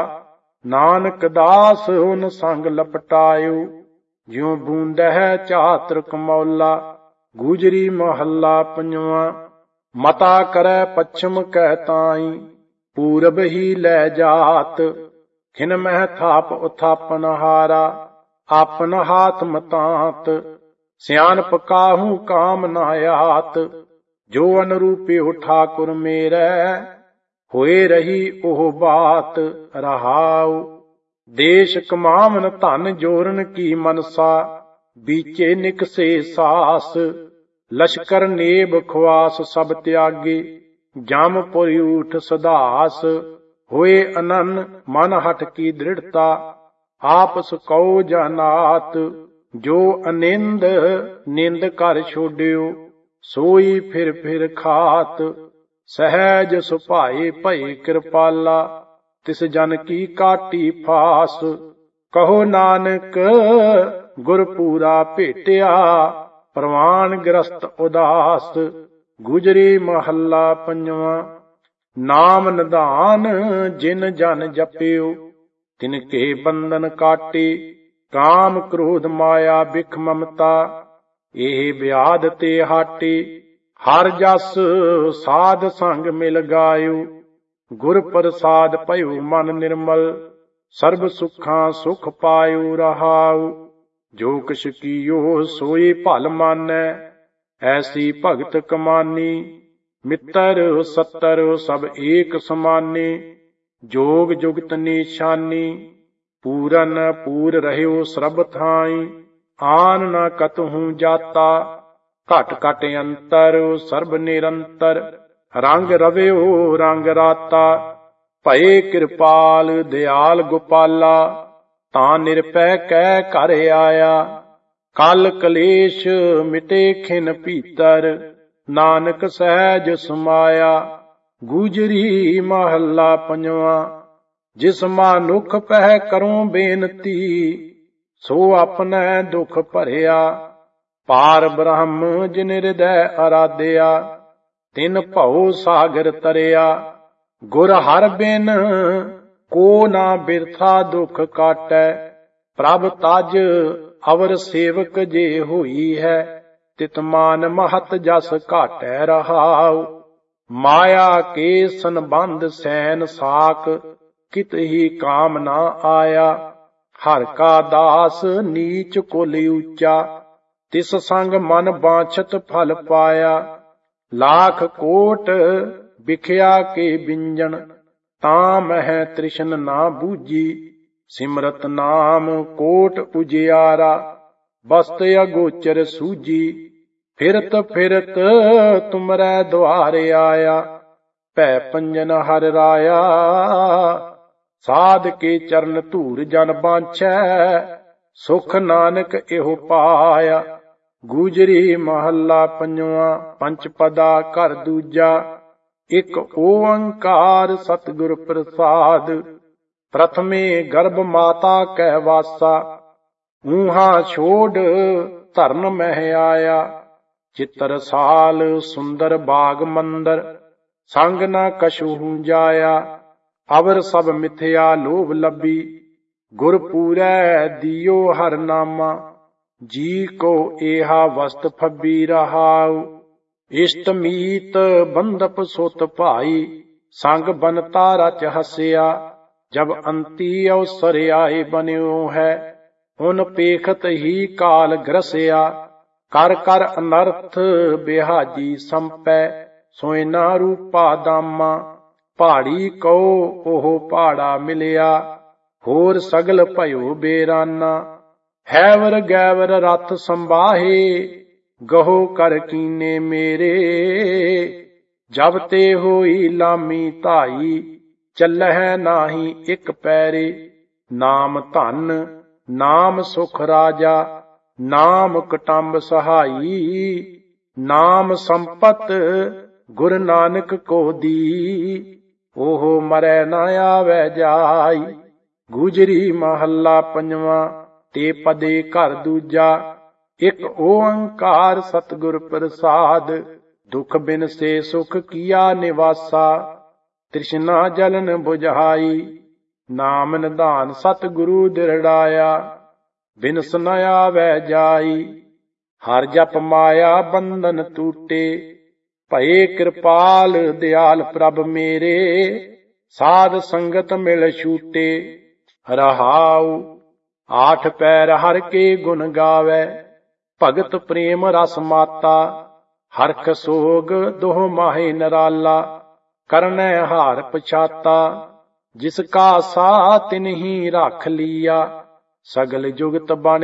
ਨਾਨਕ ਦਾਸ ਹੁਨ ਸੰਗ ਲਪਟਾਇਓ ਜਿਉ ਬੂੰਦਹਿ ਚਾਤਰ ਕਮੌਲਾ। ਗੁਜਰੀ ਮਹੱਲਾ ਪੰਜਵਾਂ। ਮਤਾ ਕਰੈ ਪੱਛਮ ਕੈ ਤਾਈ ਪੂਰਬ ਹੀ ਲੈ ਜਾਤ। ਖਿਨ ਮਹਿ ਥਾਪ ਉਥਾਪਨ ਹਾਰਾ ਆਪਨ ਹਾਥ ਮਤਾਤ। ਸਿਆਣਪ ਕਾਹੂ ਕਾਮ ਨਾ ਆਤ ਜੋ ਅਨਰੂਪਿਓ ਠਾਕੁਰ ਮੇਰੇ। ਹੋਏ ਰਹੀ ਉਹ ਬਾਤ ਰਹਾਉ। ਦੇਸ਼ ਕਮਾਵਨ ਧਨ ਜੋਰਨ ਕੀ ਮਨਸਾ ਬੀਚੇ ਨਿਕਸੇ ਸਾਸ। ਲਸ਼ਕਰ ਨੇਬ ਖਵਾਸ ਸਭ ਤਿਆਗੇ ਜਮਪੁਰ ਊਠ ਸਦਾਸ। ਹੋਏ ਅਨੰਨ ਮਨ ਹਠ ਕੀ ਦ੍ਰਿੜਤਾ ਆਪਸ ਕਉ ਜਾਨਾਤ। ਜੋ ਅਨਿੰਦ ਨਿੰਦ ਕਰ ਛੋਡਿਓ ਸੋਈ ਫਿਰ ਫਿਰ ਖਾਤ। ਸਹਿਜ ਸੁਭਾਏ ਭਏ ਕਿਰਪਾਲਾ ਤਿਸ ਜਨ ਕੀ ਕਾਟੀ ਫਾਸ। ਕਹੋ ਨਾਨਕ ਗੁਰ ਪੂਰਾ ਭੇਟਿਆ ਪ੍ਰਵਾਨ ਗ੍ਰਸਤ ਉਦਾਸ। ਗੁਜਰੀ ਮਹੱਲਾ ਪੰਜਵਾਂ। ਨਾਮ ਨਿਧਾਨ ਜਿਨ ਜਨ ਜਪਿਓ ਤਿਨ ਕੇ ਬੰਧਨ ਕਾਟੇ। ਕਾਮ ਕ੍ਰੋਧ ਮਾਇਆ ਬਿਖ ਮਮਤਾ ਇਹ ਵਿਆਦ ਤੇ ਹਾਟੇ। ਹਰ ਜਸ ਸਾਧ ਸੰਗ ਮਿਲ ਗਾਇਓ ਗੁਰ ਪ੍ਰਸਾਦ ਭਇਓ ਮਨ ਨਿਰਮਲ। ਸਰਬ ਸੁੱਖਾਂ ਸੁਖ ਪਾਇਓ ਰਹਾਉ। ਜੋ ਕਿਛ ਕੀਓ ਸੋਈ ਭਲ ਮਾਨੈ ਐਸੀ ਭਗਤ ਕਮਾਨੀ। ਮਿੱਤਰ ਸੱਤਰ ਸਭ ਏਕ ਸਮਾਨੇ ਜੋਗ ਜੁਗਤ ਨਿਸ਼ਾਨੀ। ਪੂਰਨ ਪੂਰ ਰਹਿਓ ਸਰਬ ਥਾਈ ਆਨ ਨਾ ਕਤਹੂ ਜਾਤਾ। ਘਟ ਘਟ ਅੰਤਰ ਸਰਬ ਨਿਰੰਤਰ ਰੰਗ ਰਵਿਓ ਰੰਗ ਰਾਤਾ। ਭਏ ਕਿਰਪਾਲ ਦਿਆਲ ਗੋਪਾਲਾ ਤਾਂ ਨਿਰਪੈ ਕੈ ਘਰ ਆਇਆ। ਕਲ ਕਲੇਸ਼ ਮਿਟੇ ਖਿਨ ਭੀਤਰ ਨਾਨਕ ਸਹਿਜ ਸਮਾਇਆ। ਗੁਜਰੀ ਮਹੱਲਾ ਪੰਜਵਾਂ। ਜਿਸ ਮਾਨੁਖ ਪਹਿ ਕਰੂੰ ਬੇਨਤੀ ਸੋ ਆਪਣੈ ਦੁਖ ਭਰਿਆ। ਪਾਰ ਬ੍ਰਹਮ ਜਿਨ ਹਿਰਦੈ ਅਰਾਧਿਆ ਤਿਨ ਭਉ ਸਾਗਰ ਤਰਿਆ। ਗੁਰ ਹਰਿ ਬਿਨ ਕੋ ਨਾ ਬਿਰਥਾ ਦੁਖ ਕਾਟੈ। ਪ੍ਰਭ ਤਜ ਅਵਰ ਸੇਵਕ ਜੇ ਹੋਈ ਹੈ ਤਿਤ ਮਾਨ ਮਹਤ ਜਸ ਘਾਟੈ ਰਹਾਉ। ਮਾਇਆ ਕੇ ਸੰਬੰਧ ਸੈਨ ਸਾਕ ਕਿਤ ਹੀ ਕਾਮ ਨਾ ਆਇਆ। ਹਰ ਕਾ ਦਾਸ ਨੀਚ ਕੁਲ ਉੱਚਾ ਤਿਸ ਸੰਗ ਮਨ ਬਾਛਤ ਫਲ ਪਾਇਆ। ਲਾਖ ਕੋਟ ਵਿਖਿਆ ਕੇ ਬਿੰਜਨ ਤਾਂ ਮਹਿ ਤ੍ਰਿਸ਼ਨ ਨਾ ਬੂਝੀ। ਸਿਮਰਤ ਨਾਮ ਕੋਟ ਉਜਿਆਰਾ ਬਸਤ ਅਗੋਚਰ ਸੂਝੀ। ਫਿਰਤ ਫਿਰਤ ਤੁਮਰੈ ਦੁਆਰ ਆਇਆ ਭੈ ਪੰਜਨ ਹਰਿ ਰਾਇਆ। ਸਾਧ ਕੇ ਚਰਨ ਧੂਰ ਜਨ ਬਾਂਛੈ ਸੁਖ ਨਾਨਕ ਇਹੋ ਪਾਇਆ। ਗੁਜਰੀ ਮਹੱਲਾ ਪੰਜਵਾਂ। ਪੰਚ ਪਦਾ ਘਰ ਦੂਜਾ ਇਕ ਓੰਕਾਰ ਸਤਿਗੁਰ ਪ੍ਰਸਾਦ। ਪ੍ਰਥਮੇ ਗਰਭ ਮਾਤਾ ਕੈ ਵਾਸਾ ਊਹਾ ਛੋੜ ਧਰਨ ਮਹਿ ਆਇਆ। ਚਿਤਰ ਸਾਲ ਸੁੰਦਰ ਬਾਗ ਮੰਦਰ ਸੰਗ ਨਾ ਕਛੂ ਜਾਇਆ। ਅਵਰ ਸਭ ਮਿਥਿਆ ਲੋਭ ਲੱਭੀ ਗੁਰ ਪੂਰੈ ਦਿਓ ਹਰ ਨਾਮਾ। ਜੀ ਕੋ ਏਹਾ ਵਸਤ ਫੱਬੀ ਰਹਾਉ। ਇਸ਼ਟ ਮੀਤ ਬੰਧਪ ਸੁਤ ਭਾਈ, ਸੰਗ ਬਨਤਾ ਰਚ ਹਸਿਆ। ਜਬ ਅੰਤੀ ਅਵਸਰ ਆਏ ਬਨਿਓ ਹੈ, ਉਨ ਪੇਖਤ ਹੀ ਕਾਲ ਗ੍ਰਸਿਆ। ਕਰ ਕਰ ਅਨਰਥ ਬਿਹਾਜੀ ਸੰਪੈ, ਸੋਇਨਾ ਰੂਪਾ ਦਾਮਾ। ਪਹਾੜੀ ਕਉ ਉਹ ਪਹਾੜਾ ਮਿਲਿਆ, ਹੋਰ ਸਗਲ ਭਇਓ ਬੇਰਾਨਾ। ਹੈਵਰ ਗੈਵਰ ਰਥ ਸੰਬਾਹੇ, ਗਹੋ ਕਰ ਕੀਨੇ ਮੇਰੇ। ਜਬ ਤੇ ਹੋਈ ਲਾਮੀ ਧਾਈ, ਚੱਲਹਿ ਨਾਹੀ ਇੱਕ ਪੈਰੇ। ਨਾਮ ਧਨ ਨਾਮ ਸੁਖ ਰਾਜਾ, ਨਾਮ ਕੁਟੰਬ ਸਹਾਈ। ਨਾਮ ਸੰਪਤ ਗੁਰ ਨਾਨਕ ਕੋ ਦੀ, ਉਹ ਮਰੈ ਨਾ ਆਵੈ ਜਾਈ। ਗੁਜਰੀ ਮਹੱਲਾ ਪੰਜਵਾਂ। ਤੇ ਪਦੇ ਘਰ ਦੂਜਾ, ਇੱਕ ਓੰਕਾਰ ਸਤਿਗੁਰ ਪ੍ਰਸਾਦ। ਦੁਖ ਬਿਨ ਸੇ ਸੁਖ ਕੀਆ ਨਿਵਾਸਾ, ਤ੍ਰਿਸ਼ਨਾ ਜਲਨ ਬੁਝਾਈ। ਨਾਮ ਨਿਧਾਨ ਸਤਿਗੁਰੂ ਦਿਰੜਾਇਆ, ਬਿਨਸ ਨ ਆਵੈ ਜਾਈ। ਹਰ ਜਪ ਮਾਇਆ ਬੰਧਨ ਟੂਟੇ, ਭਏ ਕਿਰਪਾਲ ਦਿਆਲ ਪ੍ਰਭ ਮੇਰੇ। ਸਾਧ ਸੰਗਤ ਮਿਲ ਛੂਟੇ, ਰਹਾਉ। ਆਠ ਪੈਰ ਹਰ ਕੇ ਗੁਣ ਗਾਵੈ, ਭਗਤ ਪ੍ਰੇਮ ਰਸ ਮਾਤਾ। ਹਰਖ ਸੋਗ ਦੋਹ ਮਾਹੇ ਨਰਾਲਾ, ਕਰਨੈ ਹਾਰ ਪਛਾਤਾ। ਜਿਸ ਕਾ ਸਾ ਤਿਨਹੀ ਰੱਖ ਲੀਆ, ਸਗਲ ਜੁਗਤ ਬਣ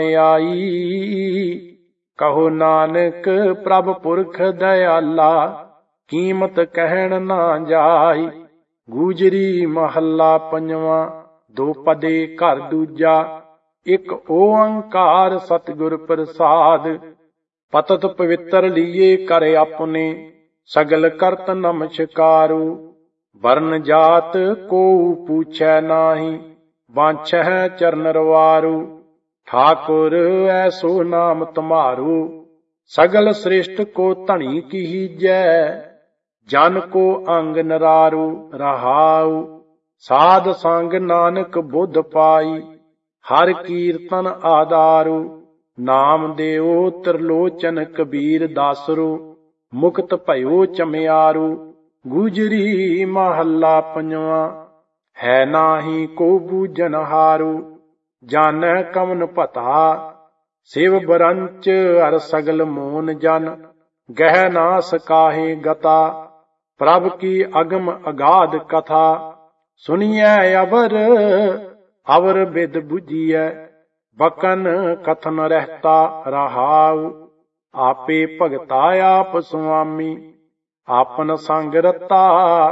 ਆਈ। ਕਹੋ ਨਾਨਕ ਪ੍ਰਭ ਪੁਰਖ ਦਇਆਲਾ, ਕੀਮਤ ਕਹਿਣ ਨਾ ਜਾਈ। ਗੁਜਰੀ ਮਹੱਲਾ ਪੰਜਵਾਂ। ਦੋ ਪਦੇ ਘਰ ਦੂਜਾ, ਇੱਕ ਓੰਕਾਰ ਸਤਿਗੁਰ ਪ੍ਰਸਾਦ। ਪਤਤ ਪਵਿੱਤਰ ਲੀਏ ਕਰ ਆਪਣੇ, ਸਗਲ ਕਰਤ ਨਮਸਕਾਰੂ। ਵਰਨ ਜਾਤ ਕੋ ਪੂਛੈ ਨਾਹੀ, ਬਾਂਛੈ ਚਰਨ ਰਵਾਰੂ। ਠਾਕੁਰ ਐਸੋ ਨਾਮ ਤੁਮਾਰੂ, ਸਗਲ ਸ੍ਰਿਸ਼ਟ ਕੋ ਧਣੀ ਕੀਜੈ। ਜਨ ਕੋ ਅੰਗ ਨਰਾਰੂ, ਰਹਾਉ। ਸਾਧ ਸੰਗ ਨਾਨਕ ਬੁੱਧ ਪਾਈ, ਹਰ ਕੀਰਤਨ ਆਧਾਰੂ। ਨਾਮ ਦਿਓ ਤ੍ਰਿਲੋਚਨ ਕਬੀਰ ਦਾਸਰੂ, ਮੁਕਤ ਭਇਓ ਚਮਿਆਰੂ। ਗੁਜਰੀ ਮਹੱਲਾ ਪੰਜਵਾਂ। ਹੈ ਨਾਹੀ ਕੋ ਬੂਝਨ ਹਾਰੂ, ਜਾਣੈ ਕਵਨ ਭਤਾ। ਸਿਵ ਬਰੰਚ ਹਰ ਸਗਲ ਮੋਨ ਜਨ, ਗਹਿ ਨਾ ਸਕਾਹੇ ਗਤਾ। ਪ੍ਰਭ ਕੀ ਅਗਮ ਅਗਾਧ ਕਥਾ, ਸੁਣੀਐ ਅਵਰ ਅਵਰ ਬਿਦ ਬੁਝੀਐ। ਬਕਨ ਕਥਨ ਰਹਿਤਾ, ਰਹਾਉ। ਆਪੇ ਭਗਤਾ ਆਪ ਸੁਆਮੀ, ਆਪਨ ਸੰਗ ਰਤਾ।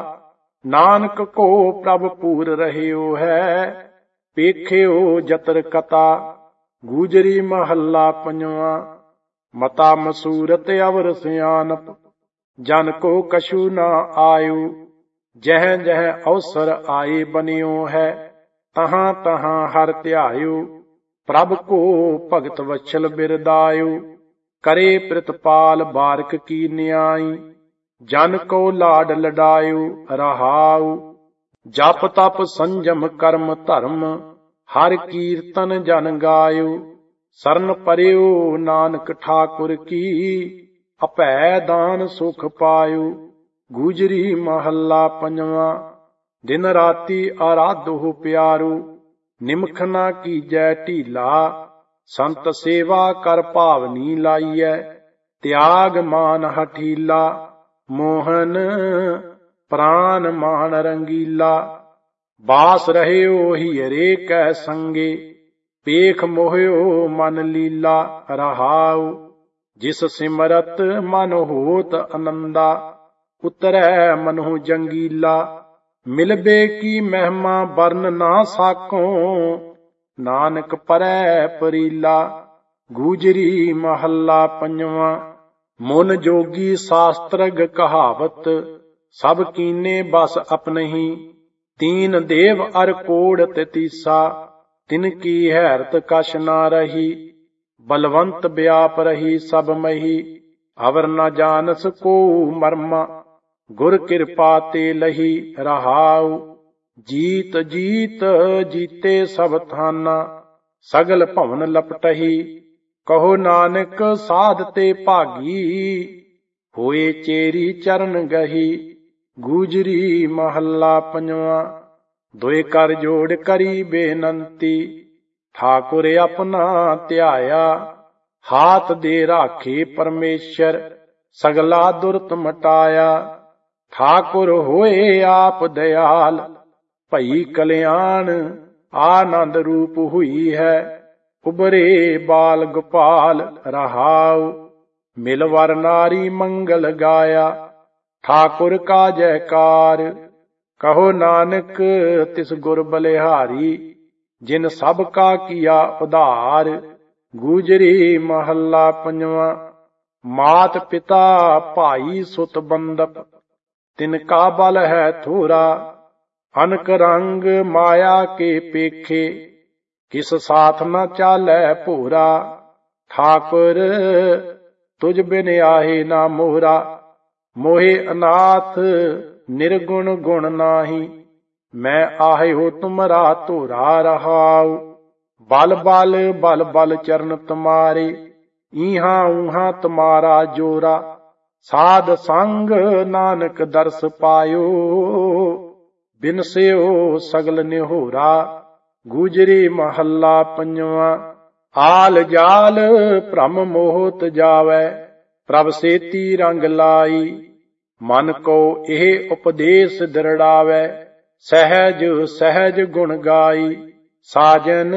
ਨਾਨਕ ਕੋ ਪ੍ਰਭ ਪੂਰ ਰਹਿਓ ਹੈ, ਪੇਖਿਓ ਜਤਰ ਕਤਾ। ਗੁਜਰੀ ਮਹੱਲਾ ਪੰਜਵਾਂ। ਮਤਾ ਮਸੂਰਤ ਅਵਰ ਸਿਆਨਪ, ਜਨ ਕੋ ਕਛੂ ਨਾ ਆਇਓ। ਜਹ ਜਹ ਅਵਸਰ ਆਏ ਬਨਿਓ ਹੈ, ਤਹਾਂ ਤਹਾਂ ਹਰ ਧਿਆਇਓ। ਪ੍ਰਭ ਕੋ ਭਗਤ ਵਛਲ ਬਿਰਦਾਇਓ, ਕਰੇ ਪ੍ਰਿਤਪਾਲ ਬਾਰਕ ਕੀ ਨਿਆਈ। ਜਨ ਕੋ ਲਾਡ ਲਡਾਇਓ, ਰਹਾਉ। ਜਪ ਤਪ ਸੰਜਮ ਕਰਮ ਧਰਮ, ਹਰ ਕੀਰਤਨ ਜਨ ਗਾਇਓ। ਸਰਨ ਪਰਿਓ ਨਾਨਕ ਠਾਕੁਰ ਕੀ, ਅਭੈ ਦਾਨ ਸੁਖ ਪਾਇਓ। ਗੁਜਰੀ ਮਹੱਲਾ ਪੰਜਵਾਂ। ਦਿਨ ਰਾਤੀ ਆਰਾਧੋ ਪਿਆਰੂ, ਨਿਮਖ ਨਾ ਕੀਜੈ ਢੀਲਾ। ਸੰਤ ਸੇਵਾ ਕਰ ਭਾਵਨੀ ਲਾਈਐ, ਤਿਆਗ ਮਾਨ ਹਠੀਲਾ। ਮੋਹਨ ਪ੍ਰਾਨ ਮਾਨ ਰੰਗੀਲਾ, ਬਾਸ ਰਹਿਓ ਹੀਰੇ ਕੈ ਸੰਗੇ। ਪੇਖ ਮੋਹਿਓ ਮਨ ਲੀਲਾ, ਰਹਾਉ। ਜਿਸ ਸਿਮਰਤ ਮਨ ਹੋਤ ਅਨੰਦਾ, ਉਤਰੈ ਮਨਹੁ ਜੰਗੀਲਾ। ਮਿਲਬੇ ਕੀ ਮਹਿਮਾ ਬਰਨ ਨਾ ਸਾਕੋਂ, ਨਾਨਕ ਪਰੈ ਪਰੀਲਾ। ਗੁਜਰੀ ਮਹੱਲਾ ਪੰਜਵਾਂ। ਮਨ ਜੋਗੀ ਸਾਸਤ੍ਰਗ ਕਹਾਵਤ, ਸਭ ਕੀਨੇ ਬਸ ਆਪਨਹੀ। ਤੀਨ ਦੇਵ ਅਰ ਕੋੜ ਤੀਸਾ, ਤਿਨ ਕੀ ਹੈਰਤ ਕਛ ਨਾ ਰਹੀ। ਬਲਵੰਤ ਵਿਆਪ ਰਹੀ ਸਭ ਮਹੀ, ਅਵਰ ਨ ਜਾਨਸ ਕੋ ਮਰਮਾ। ਗੁਰ ਕਿਰਪਾ ਤੇ ਲਹੀ, ਰਹਾਉ। ਜੀਤ ਜੀਤ ਜੀਤੇ ਸਭ ਥਾਨਾ, ਸਗਲ ਭਵਨ ਲਪਟਹੀ। ਕਹੋ ਨਾਨਕ ਸਾਧ ਤੇ ਭਾਗੀ, ਹੋਏ ਚੇਰੀ ਚਰਨ ਗਹੀ। ਗੂਜਰੀ ਮਹੱਲਾ ਪੰਜਵਾਂ। ਦੁਇ ਕਰ ਜੋੜ ਕਰੀ ਬੇਨੰਤੀ, ਠਾਕੁਰ ਆਪਣਾ ਧਿਆਇਆ। ਹਾਥ ਦੇ ਰਾਖੇ ਪਰਮੇਸ਼ਰ, ਸਗਲਾ ਦੁਰਤ ਮਟਾਇਆ। ਠਾਕੁਰ ਹੋਏ ਆਪ ਦਇਆਲ, ਭਈ ਕਲਿਆਣ ਆਨੰਦ ਰੂਪ ਹੋਈ ਹੈ। ਉਬਰੇ ਬਾਲ ਗੋਪਾਲ ਰਹਾਉ, ਮਿਲ ਵਰ ਨਾਰੀ ਮੰਗਲ ਗਾਇਆ। ਠਾਕੁਰ ਕਾ ਜੈਕਾਰ, ਕਹੋ ਨਾਨਕ ਤਿਸ ਗੁਰ ਬਲਿਹਾਰੀ। ਜਿਨ ਸਭ ਕਾ ਕੀਆ ਉਧਾਰ। ਗੂਜਰੀ ਮਹੱਲਾ ਪੰਜਵਾਂ। ਮਾਤ ਪਿਤਾ ਭਾਈ ਸੁਤ ਬੰਦਪ, ਤਿਨ ਕਾ ਬਲ ਹੈ ਥੋਰਾ। ਅਨਕ ਰੰਗ ਮਾਇਆ ਕੇ ਪੇਖੇ, ਕਿਸ ਸਾਥ ਨ ਚਾਲੈ ਭੋਰਾ। ਠਾਕੁਰ ਤੁਝ ਬਿਨ ਆਹੇ ਨਾ ਮੋਹਰਾ। ਮੋਹਿ ਅਨਾਥ ਨਿਰਗੁਣ ਗੁਣ ਨਾਹੀ, ਮੈਂ ਆਹਿਓ ਤੁਮਰਾ ਧੋਰਾ ਰਹਾਉ। ਬਲ ਬਲ ਬਲ ਬਲ ਚਰਨ ਤੁਮਾਰੇ, ਈਹਾਂ ਊਹਾਂ ਤੁਮਾਰਾ ਜੋਰਾ। ਸਾਧ ਸੰਗ ਨਾਨਕ ਦਰਸ ਪਾਇਓ, ਬਿਨਸਿਓ ਸਗਲ ਨਿਹੋਰਾ। ਗੂਜਰੀ ਮਹੱਲਾ ਪੰਜਵਾਂ। ਆਲ ਜਾਲ ਭ੍ਰਮ ਮੋਹਤ ਜਾਵੈ, ਪ੍ਰਭ ਸੇਤੀ ਰੰਗ ਲਾਈ। ਮਨ ਕੋ ਇਹ ਉਪਦੇਸ਼ ਦ੍ਰਿੜਾਵੈ, ਸਹਿਜ ਸਹਿਜ ਗੁਣ ਗਾਈ। ਸਾਜਨ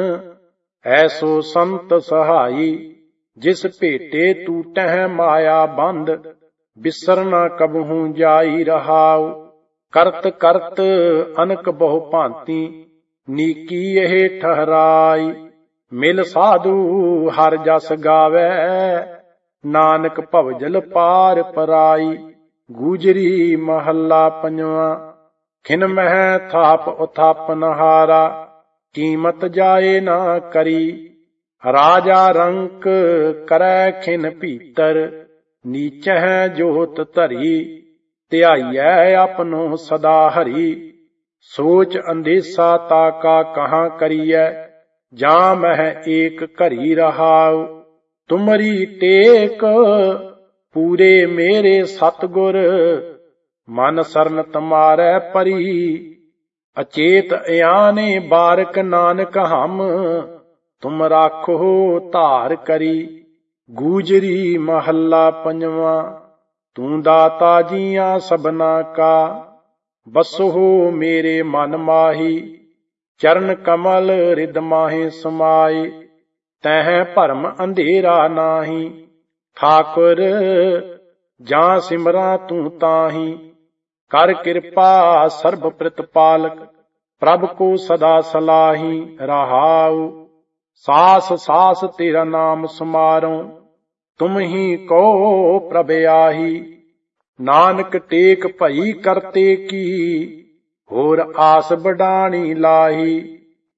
ਐਸੋ ਸੰਤ ਸਹਾਈ, ਜਿਸ ਭੇਟੇ ਟੂਟਹਿ ਮਾਇਆ ਬੰਧ। ਬਿਸਰ ਨਾ ਕਬਹੂ ਜਾਈ ਰਹਾਉ, ਕਰਤ ਕਰਤ ਅਨਕ ਬਹੁ ਭਾਂਤੀ। ਨੀਕੀ ਇਹ ਠਹਰਾਈ, ਮਿਲ ਸਾਧੂ ਹਰ ਜਸ ਗਾਵੈ। ਨਾਨਕ ਭਵਜਲ ਪਾਰ ਪਰਾਈ। ਗੂਜਰੀ ਮਹੱਲਾ ਪੰਜਵਾਂ। ਖਿਨ ਮਹਿ ਥਾਪ ਉਥਾਪਨ ਹਾਰਾ, ਕੀਮਤ ਜਾਏ ਨਾ ਕਰੀ। ਰਾਜਾ ਰੰਕ ਕਰੈ ਖਿਨ ਭੀਤਰ, ਨੀਚਹਿ ਜੋਤ ਧਰੀ। ਧਿਆਈਐ ਆਪਨੋ ਸਦਾ ਹਰੀ, ਸੋਚ ਅੰਦੇਸਾ ਤਾਕਾ ਕਹਾਂ ਕਰੀਐ। ਜਾਂ ਮਹਿ ਏਕ ਘਰੀ ਰਹਾਉ, ਤੁਮਰੀ ਟੇਕ ਪੂਰੇ ਮੇਰੇ ਸਤਿਗੁਰ। ਮਨ ਸਰਨ ਤੁਮਾਰੈ ਪਰੀ, ਅਚੇਤ ਇਆਨੇ ਬਾਰਕ ਨਾਨਕ ਹਮ। ਤੁਮ ਰਾਖੋ ਧਾਰ ਕਰੀ। ਗੂਜਰੀ ਮਹੱਲਾ ਪੰਜਵਾਂ। ਤੂੰ ਦਾਤਾ ਜੀਆਂ ਸਭਨਾ ਕਾ, ਬਸਹੁ ਮੇਰੇ ਮਨ ਮਾਹੀ। ਚਰਨ ਕਮਲ ਰਿਦ ਮਾਹੇ ਸਮਾਏ, ਤਹਿ ਭਰਮ ਅੰਧੇਰਾ ਨਾਹੀ। ਠਾਕੁਰ ਜਾਂ ਸਿਮਰਾਂ ਤੂੰ ਤਾਹੀ, ਕਰ ਕਿਰਪਾ ਸਰਬ ਪ੍ਰਤਪਾਲਕ। ਪ੍ਰਭ ਕੋ ਸਦਾ ਸਲਾਹੀ ਰਹਾਉ, ਸਾਸ ਸਾਸ ਤੇਰਾ ਨਾਮ ਸਮਾਰੋ। ਤੁਮ ਹੀ ਕੋ ਪ੍ਰਭ ਆਹੀ, ਨਾਨਕ ਟੇਕ ਭਈ ਕਰਤੇ ਕੀ। ਹੋਰ ਆਸ ਬਡਾਣੀ ਲਾਹੀ।